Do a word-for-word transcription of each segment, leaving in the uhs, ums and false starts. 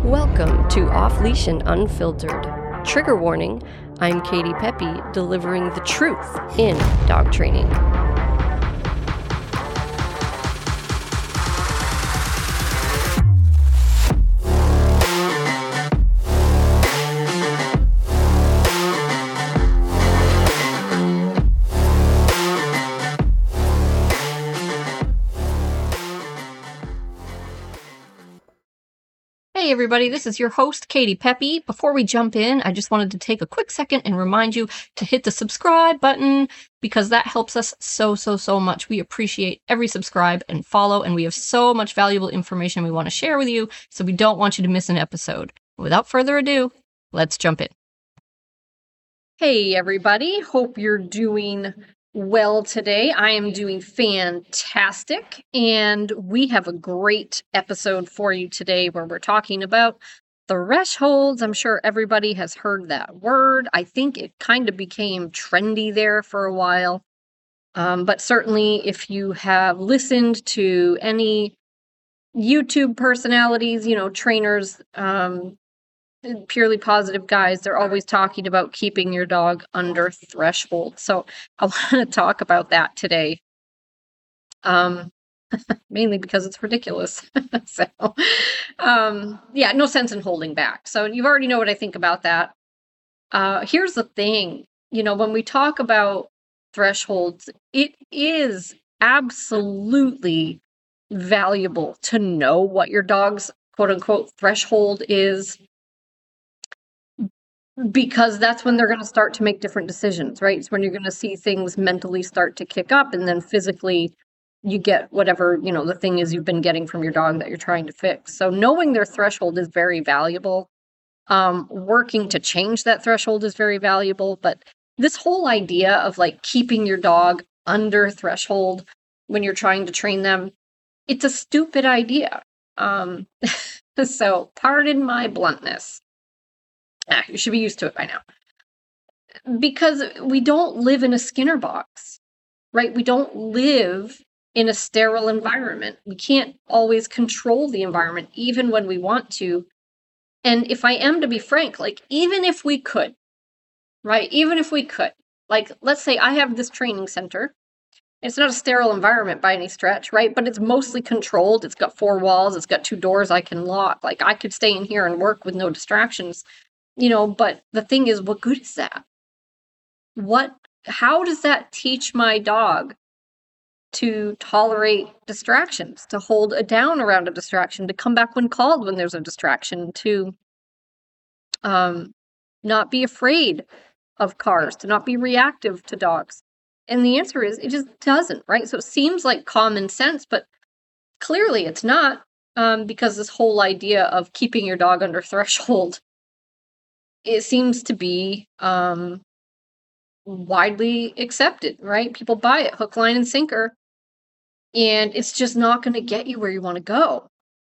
Welcome to Off Leash and Unfiltered. Trigger warning, I'm Katie Pepe, delivering the truth in dog training. Hey everybody, this is your host, Katie Pepe. Before we jump in, I just wanted to take a quick second and remind you to hit the subscribe button because that helps us so, so, so much. We appreciate every subscribe and follow, and we have so much valuable information we want to share with you, so we don't want you to miss an episode. Without further ado, let's jump in. Hey everybody, hope you're doing well today. I am doing fantastic, and we have a great episode for you today where we're talking about thresholds. I'm sure everybody has heard that word. I think it kind of became trendy there for a while. Um, but certainly if you have listened to any YouTube personalities, you know, trainers, um, purely positive guys, they're always talking about keeping your dog under threshold. So I want to talk about that today. Um, mainly because it's ridiculous. so, um, yeah, no sense in holding back. So you already know what I think about that. Uh, here's the thing, you know, when we talk about thresholds, it is absolutely valuable to know what your dog's quote unquote threshold is, because that's when they're going to start to make different decisions, right? It's when you're going to see things mentally start to kick up, and then physically you get whatever, you know, the thing is you've been getting from your dog that you're trying to fix. So knowing their threshold is very valuable. Um, working to change that threshold is very valuable. But this whole idea of like keeping your dog under threshold when you're trying to train them, it's a stupid idea. Um, so pardon my bluntness. Ah, you should be used to it by now. Because we don't live in a Skinner box, right? We don't live in a sterile environment. We can't always control the environment, even when we want to. And if I am to be frank, like, even if we could, right? Even if we could, like, let's say I have this training center. It's not a sterile environment by any stretch, right? But it's mostly controlled. It's got four walls. It's got two doors I can lock. Like, I could stay in here and work with no distractions. You know, but the thing is, what good is that? What, how does that teach my dog to tolerate distractions, to hold a down around a distraction, to come back when called when there's a distraction, to um, not be afraid of cars, to not be reactive to dogs? And the answer is, it just doesn't, right? So it seems like common sense, but clearly it's not, um, because this whole idea of keeping your dog under threshold, it seems to be um, widely accepted, right? People buy it hook, line, and sinker, and it's just not going to get you where you want to go.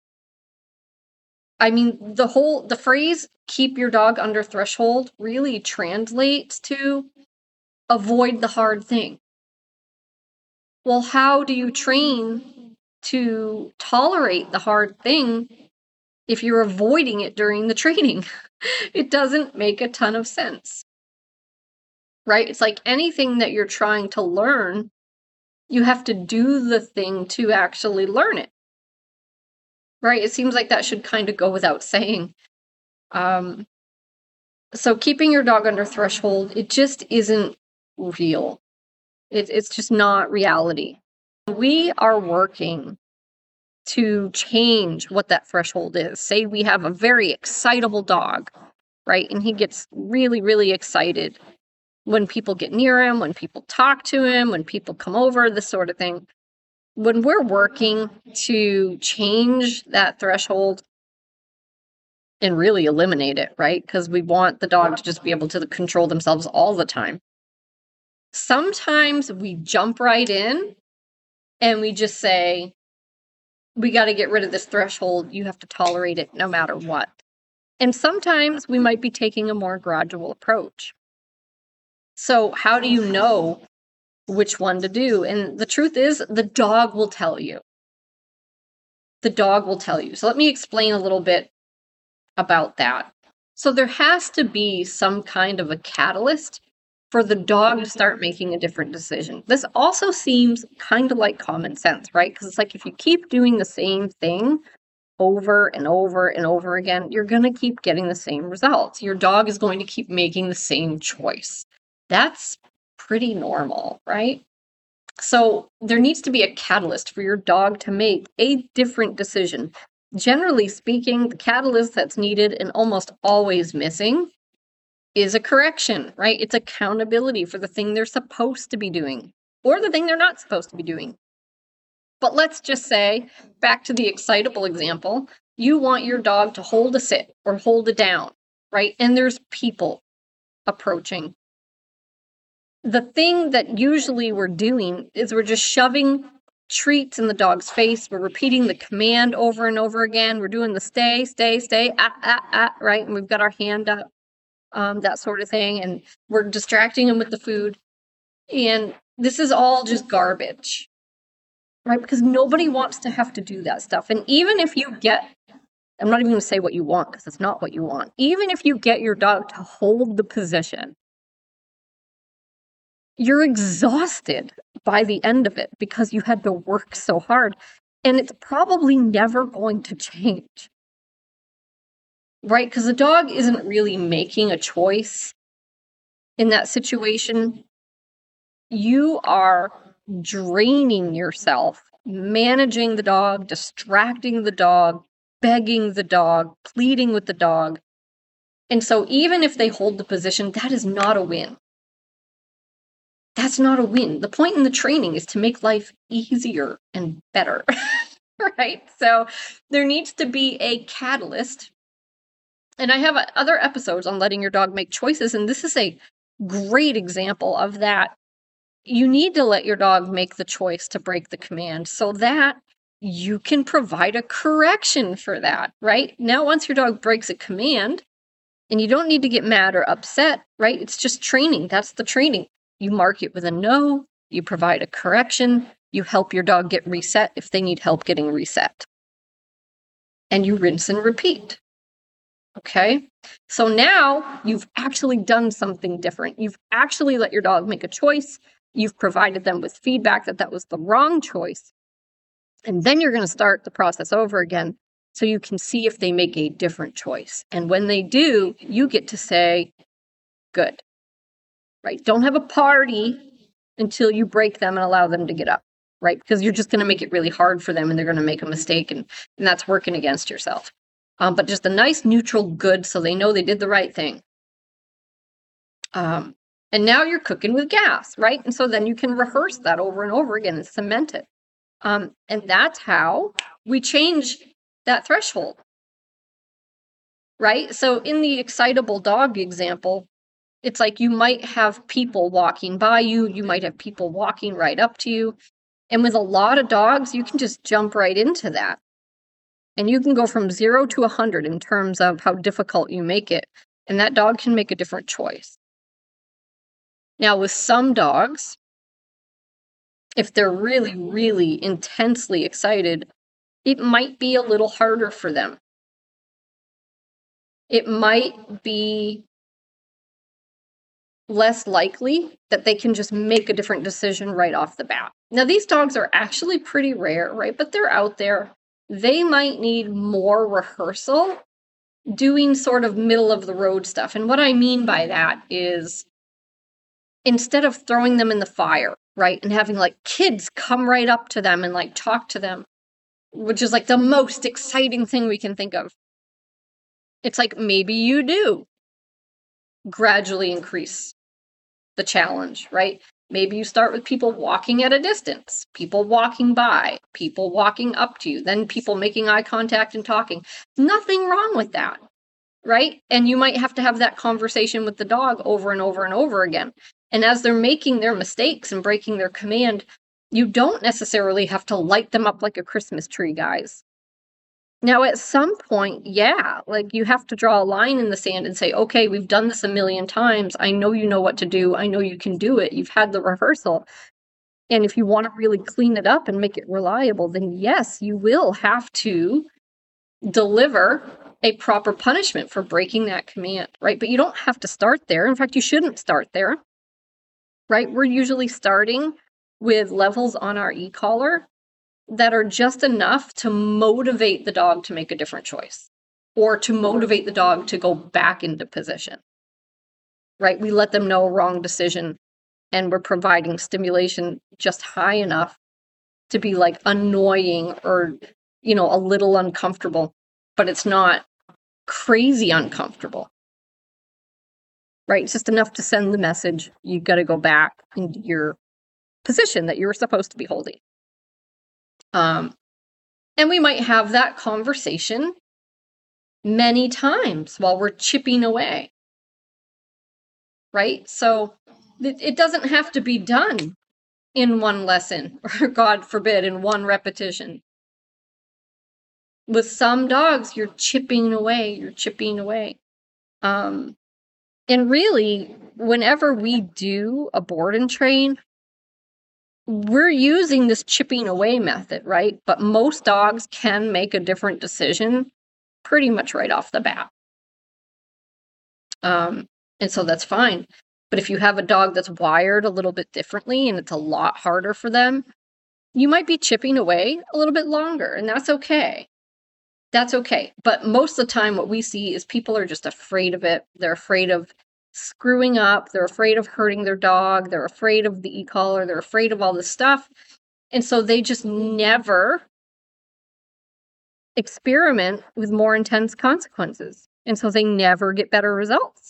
I mean, the whole, the phrase, keep your dog under threshold, really translates to avoid the hard thing. Well, how do you train to tolerate the hard thing if you're avoiding it during the training? It doesn't make a ton of sense, right? It's like anything that you're trying to learn, you have to do the thing to actually learn it, right? It seems like that should kind of go without saying. Um, so keeping your dog under threshold, it just isn't real. It, it's just not reality. We are working to change what that threshold is. Say we have a very excitable dog, right? And he gets really, really excited when people get near him, when people talk to him, when people come over, this sort of thing. When we're working to change that threshold and really eliminate it, right? Because we want the dog to just be able to control themselves all the time. Sometimes we jump right in and we just say, we got to get rid of this threshold. You have to tolerate it no matter what. And sometimes we might be taking a more gradual approach. So how do you know which one to do? And the truth is, the dog will tell you. The dog will tell you. So let me explain a little bit about that. So there has to be some kind of a catalyst for the dog to start making a different decision. This also seems kind of like common sense, right? Because it's like if you keep doing the same thing over and over and over again, you're going to keep getting the same results. Your dog is going to keep making the same choice. That's pretty normal, right? So there needs to be a catalyst for your dog to make a different decision. Generally speaking, the catalyst that's needed and almost always missing is a correction, right? It's accountability for the thing they're supposed to be doing or the thing they're not supposed to be doing. But let's just say, back to the excitable example, you want your dog to hold a sit or hold it down, right? And there's people approaching. The thing that usually we're doing is we're just shoving treats in the dog's face. We're repeating the command over and over again. We're doing the stay, stay, stay, ah, ah, ah, right? And we've got our hand up, um, that sort of thing. And we're distracting them with the food. And this is all just garbage, right? Because nobody wants to have to do that stuff. And even if you get, I'm not even going to say what you want because it's not what you want. Even if you get your dog to hold the position, you're exhausted by the end of it because you had to work so hard. And it's probably never going to change, right? Because the dog isn't really making a choice in that situation. You are draining yourself, managing the dog, distracting the dog, begging the dog, pleading with the dog. And so even if they hold the position, that is not a win. That's not a win. The point in the training is to make life easier and better, right? So there needs to be a catalyst. And I have other episodes on letting your dog make choices, and this is a great example of that. You need to let your dog make the choice to break the command so that you can provide a correction for that, right? Now, once your dog breaks a command, and you don't need to get mad or upset, right? It's just training. That's the training. You mark it with a no, you provide a correction, you help your dog get reset if they need help getting reset. And you rinse and repeat. Okay? So now you've actually done something different. You've actually let your dog make a choice. You've provided them with feedback that that was the wrong choice. And then you're going to start the process over again so you can see if they make a different choice. And when they do, you get to say, good. Right? Don't have a party until you break them and allow them to get up, right? Because you're just going to make it really hard for them and they're going to make a mistake, and, and that's working against yourself. Um, but just a nice neutral good so they know they did the right thing. Um, and now you're cooking with gas, right? And so then you can rehearse that over and over again and cement it. Um, and that's how we change that threshold, right? So in the excitable dog example, it's like you might have people walking by you, you might have people walking right up to you. And with a lot of dogs, you can just jump right into that. And you can go from zero to one hundred in terms of how difficult you make it. And that dog can make a different choice. Now, with some dogs, if they're really, really intensely excited, it might be a little harder for them. It might be less likely that they can just make a different decision right off the bat. Now, these dogs are actually pretty rare, right? But they're out there. They might need more rehearsal doing sort of middle of the road stuff. And what I mean by that is instead of throwing them in the fire, right, and having like kids come right up to them and like talk to them, which is like the most exciting thing we can think of. It's like maybe you do gradually increase the challenge, right? Maybe you start with people walking at a distance, people walking by, people walking up to you, then people making eye contact and talking. Nothing wrong with that, right? And you might have to have that conversation with the dog over and over and over again. And as they're making their mistakes and breaking their command, you don't necessarily have to light them up like a Christmas tree, guys. Now, at some point, yeah, like you have to draw a line in the sand and say, okay, we've done this a million times. I know you know what to do. I know you can do it. You've had the rehearsal. And if you want to really clean it up and make it reliable, then yes, you will have to deliver a proper punishment for breaking that command, right? But you don't have to start there. In fact, you shouldn't start there, right? We're usually starting with levels on our e-collar that are just enough to motivate the dog to make a different choice or to motivate the dog to go back into position, right? We let them know wrong decision and we're providing stimulation just high enough to be like annoying or, you know, a little uncomfortable, but it's not crazy uncomfortable, right? It's just enough to send the message, you got to go back into your position that you were supposed to be holding. Um, and we might have that conversation many times while we're chipping away, right? So it, it doesn't have to be done in one lesson, or God forbid, in one repetition. With some dogs, you're chipping away, you're chipping away. Um, and really, whenever we do a board and train, we're using this chipping away method, right? But most dogs can make a different decision pretty much right off the bat. Um, and so that's fine. But if you have a dog that's wired a little bit differently and it's a lot harder for them, you might be chipping away a little bit longer, and that's okay. That's okay. But most of the time, what we see is people are just afraid of it. They're afraid of screwing up. They're afraid of hurting their dog. They're afraid of the e-collar. They're afraid of all this stuff. And so they just never experiment with more intense consequences. And so they never get better results.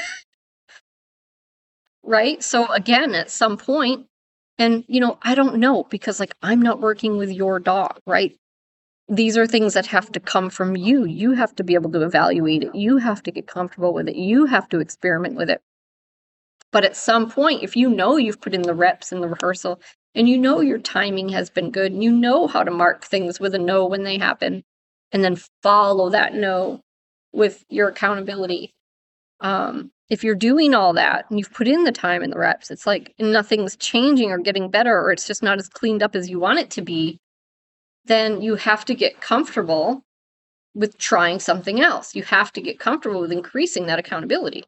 Right? So again, at some point, and, you know, I don't know, because like I'm not working with your dog, right? These are things that have to come from you. You have to be able to evaluate it. You have to get comfortable with it. You have to experiment with it. But at some point, if you know you've put in the reps and the rehearsal, and you know your timing has been good, and you know how to mark things with a no when they happen, and then follow that no with your accountability. Um, if you're doing all that and you've put in the time and the reps, it's like nothing's changing or getting better, or it's just not as cleaned up as you want it to be, then you have to get comfortable with trying something else. You have to get comfortable with increasing that accountability.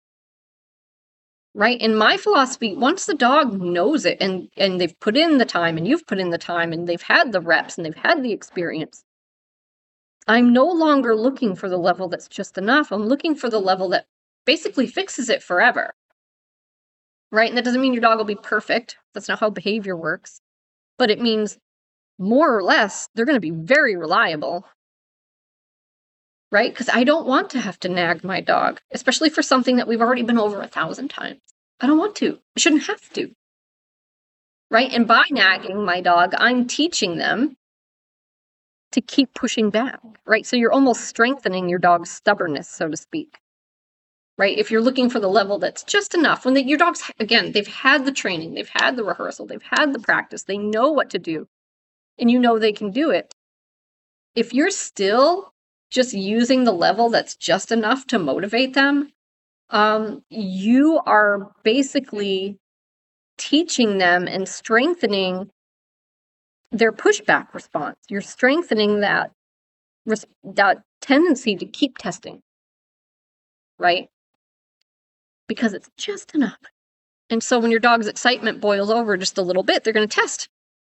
Right? In my philosophy, once the dog knows it and, and they've put in the time and you've put in the time and they've had the reps and they've had the experience, I'm no longer looking for the level that's just enough. I'm looking for the level that basically fixes it forever. Right? And that doesn't mean your dog will be perfect. That's not how behavior works. But it means more or less, they're going to be very reliable, right? Because I don't want to have to nag my dog, especially for something that we've already been over a thousand times. I don't want to. I shouldn't have to, right? And by nagging my dog, I'm teaching them to keep pushing back, right? So you're almost strengthening your dog's stubbornness, so to speak, right? If you're looking for the level that's just enough, when they, your dogs, again, they've had the training, they've had the rehearsal, they've had the practice, they know what to do, and you know they can do it. If you're still just using the level that's just enough to motivate them, um, you are basically teaching them and strengthening their pushback response. You're strengthening that, that tendency to keep testing, right? Because it's just enough. And so when your dog's excitement boils over just a little bit, they're going to test.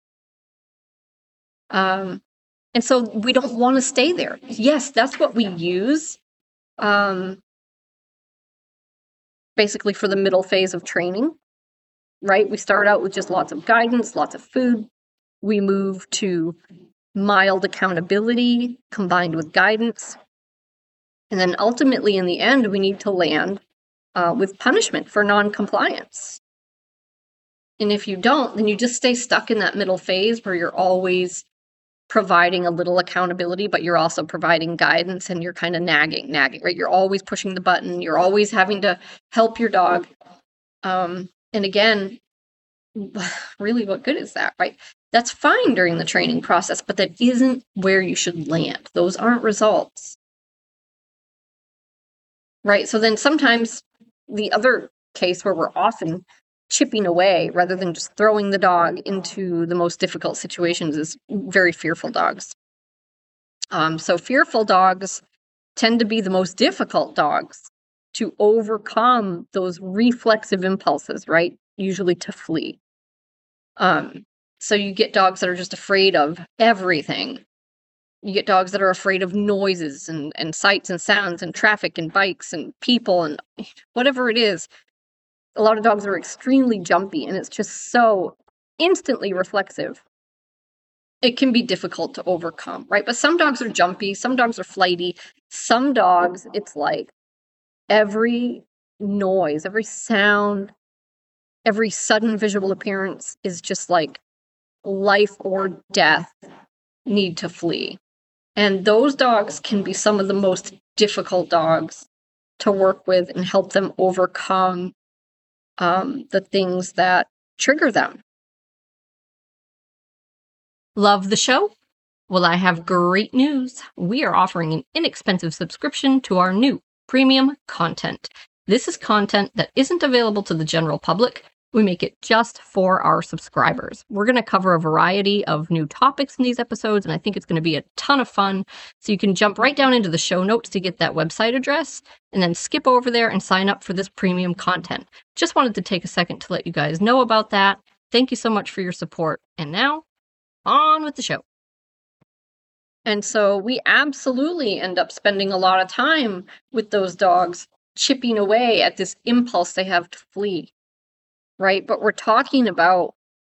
Um, and so we don't want to stay there. Yes, that's what we use um, basically for the middle phase of training, right? We start out with just lots of guidance, lots of food. We move to mild accountability combined with guidance. And then ultimately in the end, we need to land uh, with punishment for non-compliance. And if you don't, then you just stay stuck in that middle phase where you're always providing a little accountability, but you're also providing guidance and you're kind of nagging, nagging, right? You're always pushing the button. You're always having to help your dog. Um, and again, really, what good is that, right? That's fine during the training process, but that isn't where you should land. Those aren't results, right? So then sometimes the other case where we're often chipping away rather than just throwing the dog into the most difficult situations is very fearful dogs. Um, so fearful dogs tend to be the most difficult dogs to overcome those reflexive impulses, right? Usually to flee. Um, so you get dogs that are just afraid of everything. You get dogs that are afraid of noises and, and sights and sounds and traffic and bikes and people and whatever it is. A lot of dogs are extremely jumpy, and it's just so instantly reflexive. It can be difficult to overcome, right? But some dogs are jumpy, some dogs are flighty, some dogs, it's like every noise, every sound, every sudden visual appearance is just like life or death, need to flee. And those dogs can be some of the most difficult dogs to work with and help them overcome um, the things that trigger them. Love the show? Well, I have great news. We are offering an inexpensive subscription to our new premium content. This is content that isn't available to the general public. We make it just for our subscribers. We're going to cover a variety of new topics in these episodes, and I think it's going to be a ton of fun. So you can jump right down into the show notes to get that website address, and then skip over there and sign up for this premium content. Just wanted to take a second to let you guys know about that. Thank you so much for your support. And now, on with the show. And so we absolutely end up spending a lot of time with those dogs, chipping away at this impulse they have to flee. Right? But we're talking about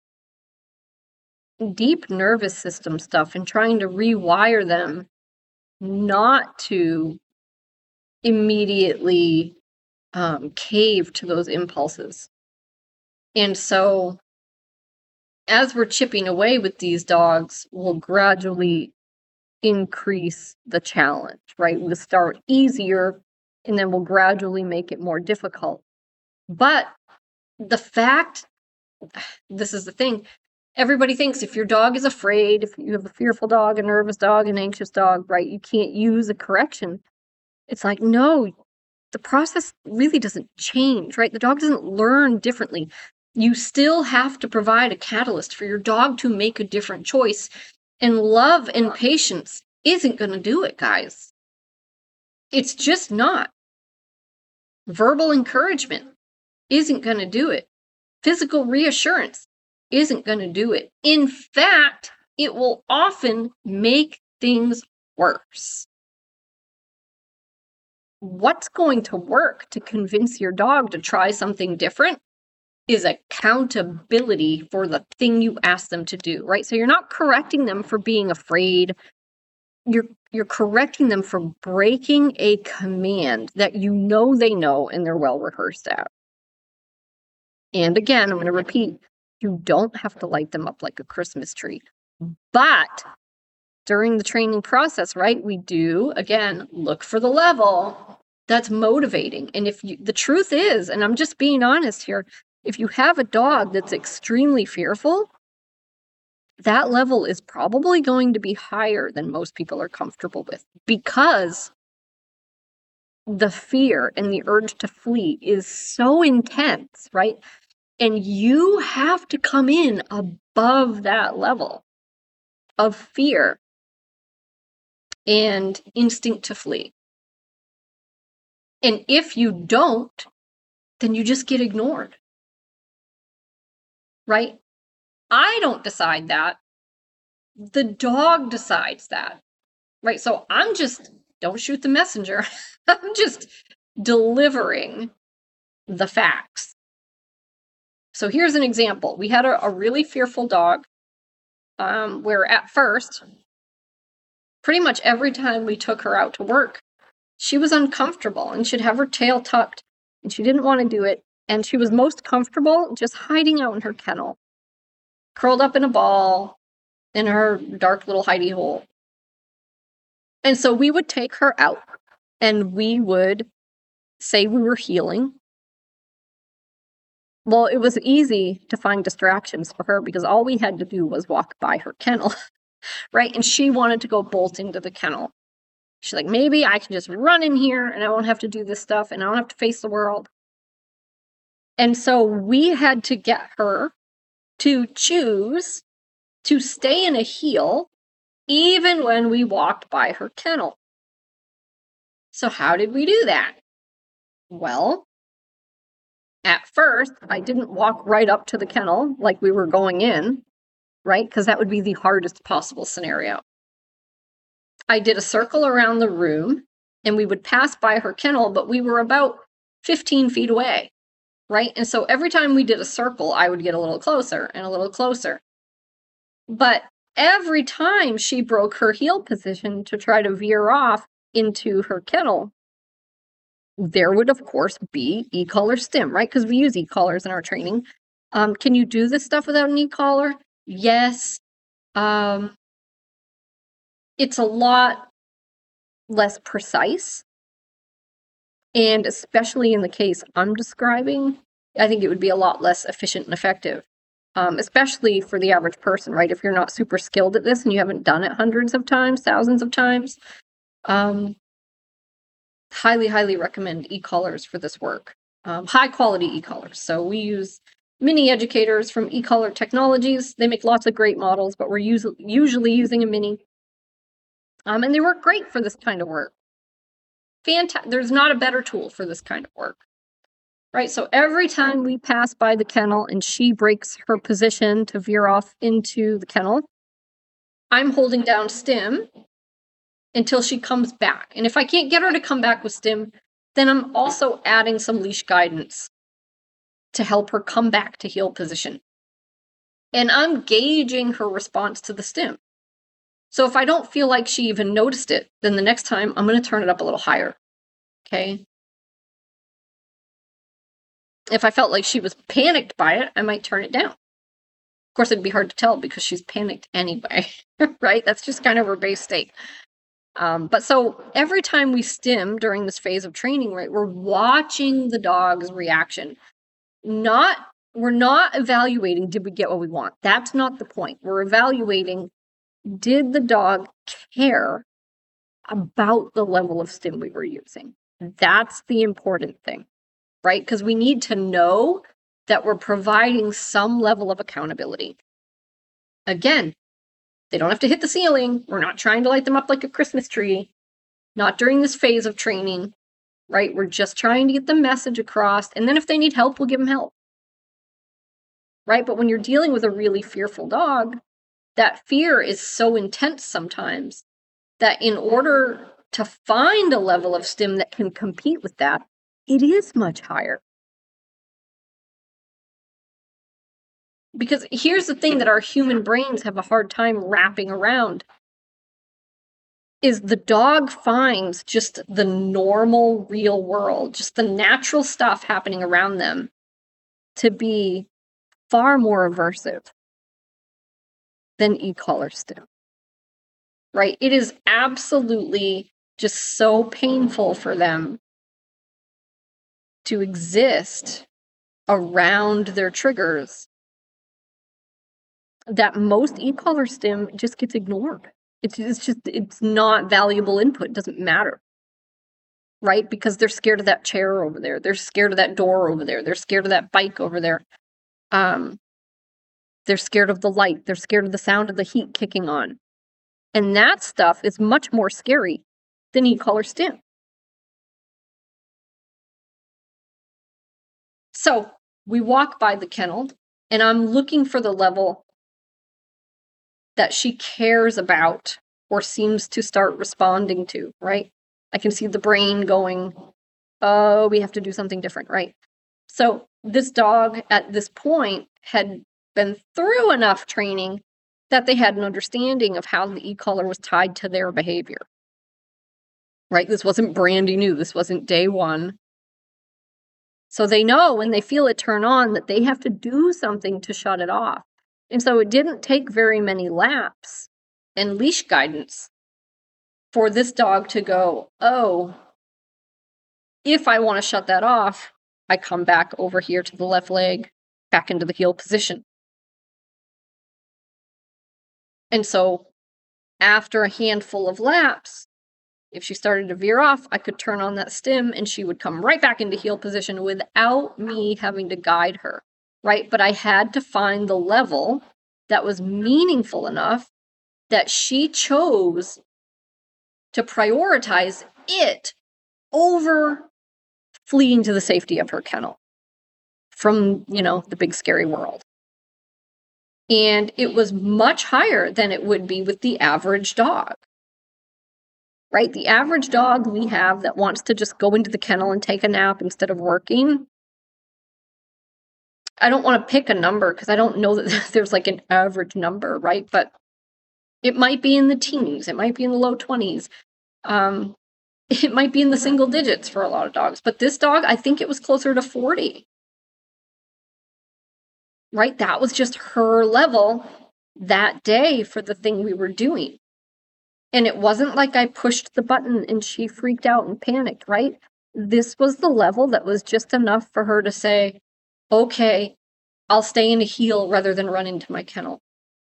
deep nervous system stuff and trying to rewire them not to immediately um, cave to those impulses. And so as we're chipping away with these dogs, we'll gradually increase the challenge, right? We'll start easier and then we'll gradually make it more difficult. But the fact, this is the thing, everybody thinks if your dog is afraid, if you have a fearful dog, a nervous dog, an anxious dog, right, you can't use a correction. It's like, no, the process really doesn't change, right? The dog doesn't learn differently. You still have to provide a catalyst for your dog to make a different choice. And love and patience isn't going to do it, guys. It's just not. Verbal encouragement isn't going to do it. Physical reassurance isn't going to do it. In fact, it will often make things worse. What's going to work to convince your dog to try something different is accountability for the thing you ask them to do, right? So you're not correcting them for being afraid. You're you're correcting them for breaking a command that you know they know and they're well rehearsed at. And again, I'm going to repeat, you don't have to light them up like a Christmas tree. But during the training process, right, we do, again, look for the level that's motivating. And if you, the truth is, and I'm just being honest here, if you have a dog that's extremely fearful, that level is probably going to be higher than most people are comfortable with, because the fear and the urge to flee is so intense, right? And you have to come in above that level of fear and instinct to flee. And if you don't, then you just get ignored, right? I don't decide that. The dog decides that, right? So I'm just, don't shoot the messenger. I'm just delivering the facts. So here's an example. We had a, a really fearful dog um, where at first, pretty much every time we took her out to work, she was uncomfortable and she'd have her tail tucked and she didn't want to do it. And she was most comfortable just hiding out in her kennel, curled up in a ball in her dark little hidey hole. And so we would take her out and we would say we were healing. Well, it was easy to find distractions for her because all we had to do was walk by her kennel, right? And she wanted to go bolt into the kennel. She's like, maybe I can just run in here and I won't have to do this stuff and I don't have to face the world. And so we had to get her to choose to stay in a heel even when we walked by her kennel. So how did we do that? Well, at first, I didn't walk right up to the kennel like we were going in, right? Because that would be the hardest possible scenario. I did a circle around the room, and we would pass by her kennel, but we were about fifteen feet away, right? And so every time we did a circle, I would get a little closer and a little closer. But every time she broke her heel position to try to veer off into her kennel, there would, of course, be e-collar stim, right? Because we use e-collars in our training. Um, can you do this stuff without an e-collar? Yes. Um, it's a lot less precise. And especially in the case I'm describing, I think it would be a lot less efficient and effective. Um, especially for the average person, right? If you're not super skilled at this and you haven't done it hundreds of times, thousands of times, um, highly, highly recommend e-collars for this work. Um, high quality e-collars. So we use mini educators from e-collar technologies. They make lots of great models, but we're us- usually using a mini. Um, and they work great for this kind of work. Fantastic. There's not a better tool for this kind of work. Right, so every time we pass by the kennel and she breaks her position to veer off into the kennel, I'm holding down stim until she comes back. And if I can't get her to come back with stim, then I'm also adding some leash guidance to help her come back to heel position. And I'm gauging her response to the stim. So if I don't feel like she even noticed it, then the next time I'm going to turn it up a little higher. Okay? If I felt like she was panicked by it, I might turn it down. Of course, it'd be hard to tell because she's panicked anyway, right? That's just kind of her base state. Um, but so every time we stim during this phase of training, right, we're watching the dog's reaction. Not, we're not evaluating, did we get what we want? That's not the point. We're evaluating, did the dog care about the level of stim we were using? That's the important thing. Right? Because we need to know that we're providing some level of accountability. Again, they don't have to hit the ceiling. We're not trying to light them up like a Christmas tree. Not during this phase of training, right? We're just trying to get the message across. And then if they need help, we'll give them help. Right? But when you're dealing with a really fearful dog, that fear is so intense sometimes that in order to find a level of stim that can compete with that, it is much higher. Because here's the thing that our human brains have a hard time wrapping around, is the dog finds just the normal real world, just the natural stuff happening around them to be far more aversive than e-collar stim. Right? It is absolutely just so painful for them to exist around their triggers that most e-collar stim just gets ignored. It's, it's just, it's not valuable input. It doesn't matter. Right? Because they're scared of that chair over there. They're scared of that door over there. They're scared of that bike over there. Um, they're scared of the light. They're scared of the sound of the heat kicking on. And that stuff is much more scary than e-collar stim. So we walk by the kennel, and I'm looking for the level that she cares about or seems to start responding to, right? I can see the brain going, oh, we have to do something different, right? So this dog at this point had been through enough training that they had an understanding of how the e-collar was tied to their behavior, right? This wasn't brandy new. This wasn't day one. So they know when they feel it turn on that they have to do something to shut it off. And so it didn't take very many laps and leash guidance for this dog to go, oh, if I want to shut that off, I come back over here to the left leg, back into the heel position. And so after a handful of laps, if she started to veer off, I could turn on that stim and she would come right back into heel position without me having to guide her, right? But I had to find the level that was meaningful enough that she chose to prioritize it over fleeing to the safety of her kennel from, you know, the big scary world. And it was much higher than it would be with the average dog. Right? The average dog we have that wants to just go into the kennel and take a nap instead of working. I don't want to pick a number because I don't know that there's like an average number, right? But it might be in the teens. It might be in the low twenties. Um, it might be in the single digits for a lot of dogs. But this dog, I think it was closer to forty. Right? That was just her level that day for the thing we were doing. And it wasn't like I pushed the button and she freaked out and panicked, right? This was the level that was just enough for her to say, okay, I'll stay in a heel rather than run into my kennel.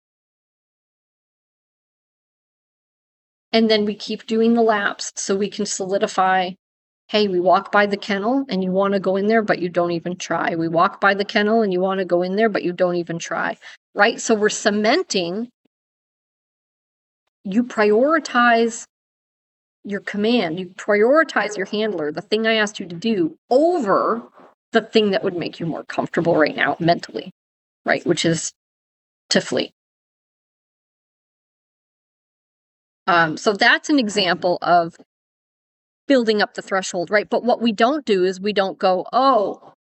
And then we keep doing the laps so we can solidify, hey, we walk by the kennel and you want to go in there, but you don't even try. We walk by the kennel and you want to go in there, but you don't even try, right? So we're cementing. You prioritize your command, you prioritize your handler, the thing I asked you to do, over the thing that would make you more comfortable right now mentally, right? Which is to flee. Um, so that's an example of building up the threshold, right? But what we don't do is we don't go, oh,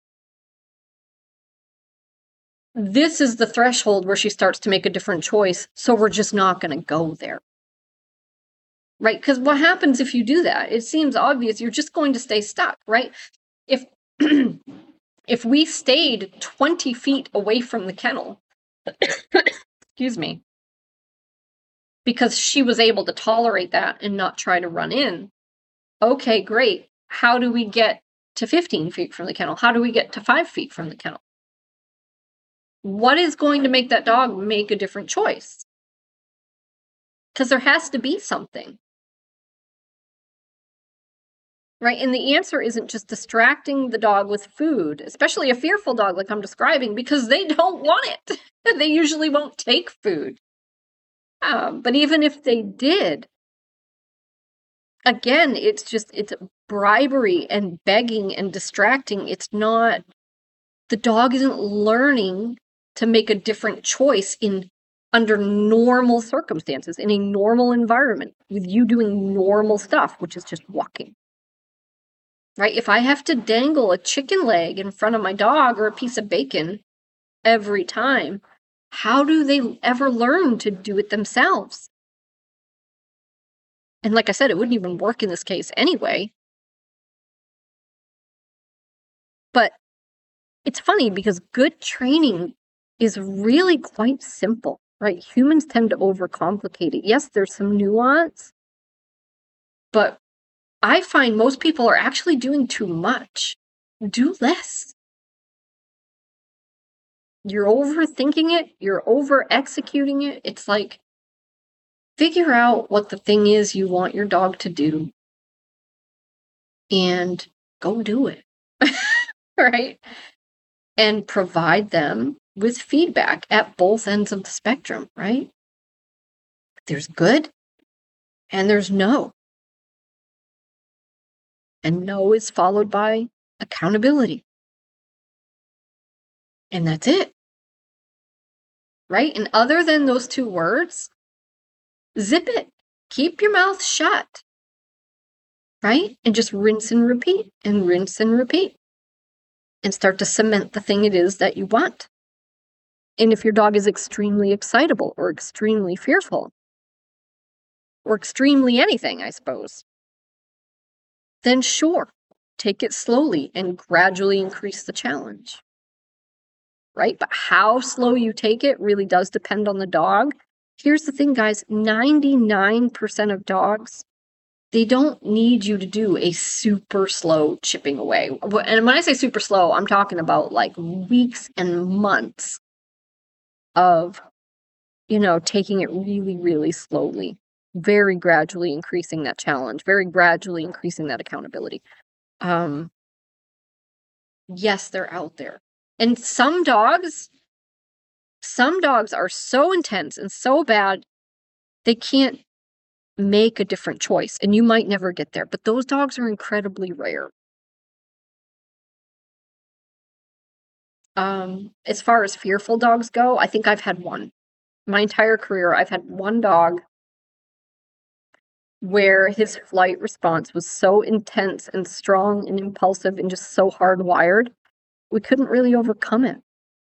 this is the threshold where she starts to make a different choice, so we're just not going to go there. Right? Because what happens if you do that? It seems obvious. You're just going to stay stuck, right? If if we stayed twenty feet away from the kennel, excuse me, because she was able to tolerate that and not try to run in, okay, great. How do we get to fifteen feet from the kennel? How do we get to five feet from the kennel? What is going to make that dog make a different choice? Because there has to be something. Right? And the answer isn't just distracting the dog with food, especially a fearful dog like I'm describing, because they don't want it. They usually won't take food. Um, but even if they did, again, it's just, it's bribery and begging and distracting. It's not, the dog isn't learning to make a different choice in under normal circumstances, in a normal environment, with you doing normal stuff, which is just walking. Right? If I have to dangle a chicken leg in front of my dog or a piece of bacon every time, how do they ever learn to do it themselves? And like I said, it wouldn't even work in this case anyway. But it's funny because good training is really quite simple, right? Humans tend to overcomplicate it. Yes, there's some nuance, but I find most people are actually doing too much. Do less. You're overthinking it. You're over executing it. It's like, figure out what the thing is you want your dog to do and go do it. Right? And provide them with feedback at both ends of the spectrum, right? There's good and there's no. And no is followed by accountability. And that's it. Right? And other than those two words, zip it. Keep your mouth shut. Right? And just rinse and repeat and rinse and repeat. And start to cement the thing it is that you want. And if your dog is extremely excitable or extremely fearful, or extremely anything, I suppose, then sure, take it slowly and gradually increase the challenge. Right? But how slow you take it really does depend on the dog. Here's the thing, guys, ninety-nine percent of dogs, they don't need you to do a super slow chipping away. And when I say super slow, I'm talking about like weeks and months of, you know, taking it really, really slowly, very gradually increasing that challenge, very gradually increasing that accountability. Um, yes, they're out there. And some dogs, some dogs are so intense and so bad, they can't make a different choice, and you might never get there, but those dogs are incredibly rare. Um, as far as fearful dogs go, I think I've had one. My entire career, I've had one dog where his flight response was so intense and strong and impulsive and just so hardwired, we couldn't really overcome it.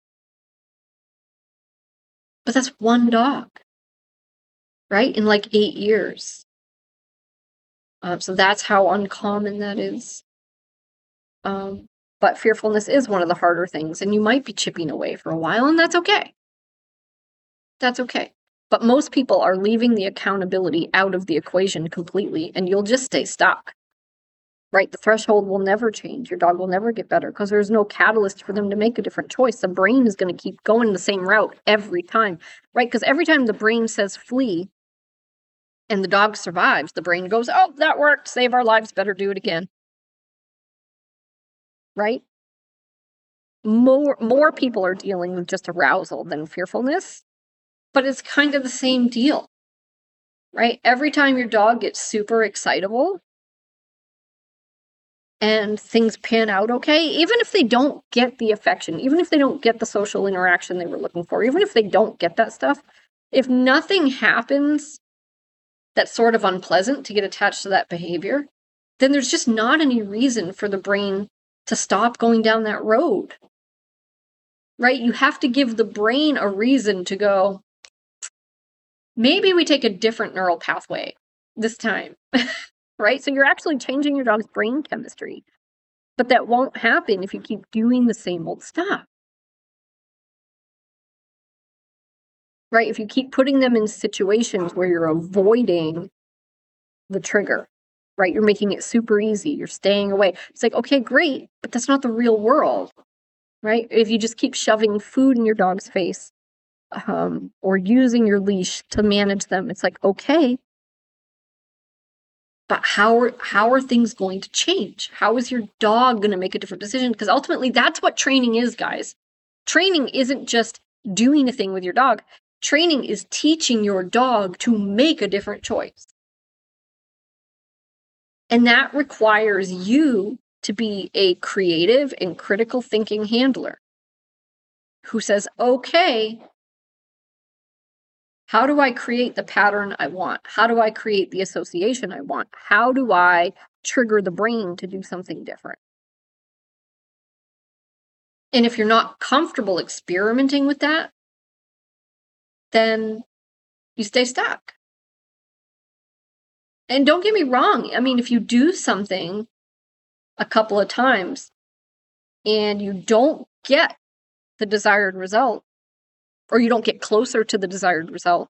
But that's one dog, right? In like eight years. Um, so that's how uncommon that is. Um, but fearfulness is one of the harder things, and you might be chipping away for a while, and that's okay. That's okay. But most people are leaving the accountability out of the equation completely, and you'll just stay stuck. Right? The threshold will never change. Your dog will never get better because there's no catalyst for them to make a different choice. The brain is going to keep going the same route every time, right? Because every time the brain says flee and the dog survives, the brain goes, oh, that worked. Save our lives. Better do it again. Right? More, more people are dealing with just arousal than fearfulness, but it's kind of the same deal, right? Every time your dog gets super excitable, and things pan out okay, even if they don't get the affection, even if they don't get the social interaction they were looking for, even if they don't get that stuff, if nothing happens that's sort of unpleasant to get attached to that behavior, then there's just not any reason for the brain to stop going down that road, right? You have to give the brain a reason to go, maybe we take a different neural pathway this time. Right? So you're actually changing your dog's brain chemistry. But that won't happen if you keep doing the same old stuff. Right? If you keep putting them in situations where you're avoiding the trigger, right? You're making it super easy. You're staying away. It's like, okay, great, but that's not the real world, right? If you just keep shoving food in your dog's face um, or using your leash to manage them, it's like, okay, but how are, how are things going to change? How is your dog going to make a different decision? Because ultimately, that's what training is, guys. Training isn't just doing a thing with your dog. Training is teaching your dog to make a different choice. And that requires you to be a creative and critical thinking handler who says, okay, how do I create the pattern I want? How do I create the association I want? How do I trigger the brain to do something different? And if you're not comfortable experimenting with that, then you stay stuck. And don't get me wrong. I mean, if you do something a couple of times and you don't get the desired result, or you don't get closer to the desired result,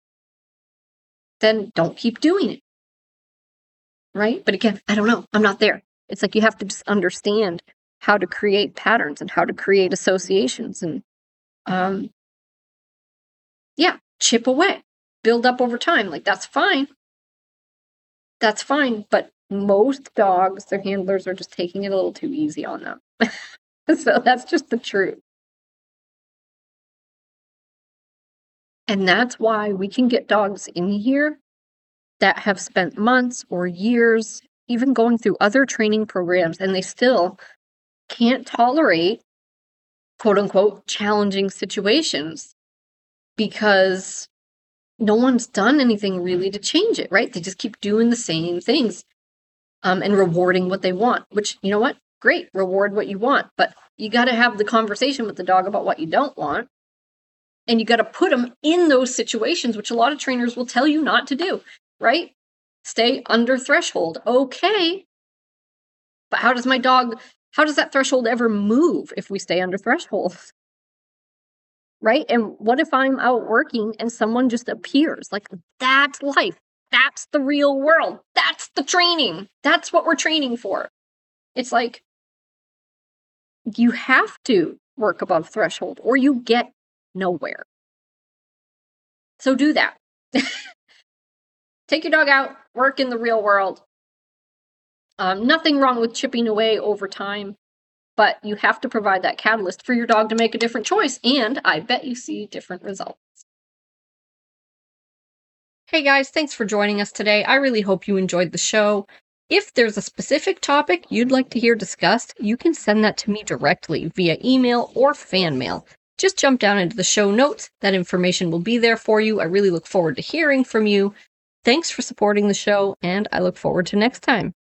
then don't keep doing it. Right? But again, I don't know. I'm not there. It's like you have to just understand how to create patterns and how to create associations and, um, yeah, chip away, build up over time. Like, that's fine. That's fine. But most dogs, their handlers are just taking it a little too easy on them. So that's just the truth. And that's why we can get dogs in here that have spent months or years even going through other training programs, and they still can't tolerate, quote unquote, challenging situations because no one's done anything really to change it, right? They just keep doing the same things um, and rewarding what they want, which, you know what? Great, reward what you want, but you got to have the conversation with the dog about what you don't want. And you got to put them in those situations, which a lot of trainers will tell you not to do, right? Stay under threshold. Okay. But how does my dog, how does that threshold ever move if we stay under threshold? Right? And what if I'm out working and someone just appears? Like, that's life. That's the real world. That's the training. That's what we're training for. It's like, you have to work above threshold or you get nowhere. So do that. Take your dog out, work in the real world. Um, nothing wrong with chipping away over time, but you have to provide that catalyst for your dog to make a different choice, and I bet you see different results. Hey guys, thanks for joining us today. I really hope you enjoyed the show. If there's a specific topic you'd like to hear discussed, you can send that to me directly via email or fan mail. Just jump down into the show notes. That information will be there for you. I really look forward to hearing from you. Thanks for supporting the show, and I look forward to next time.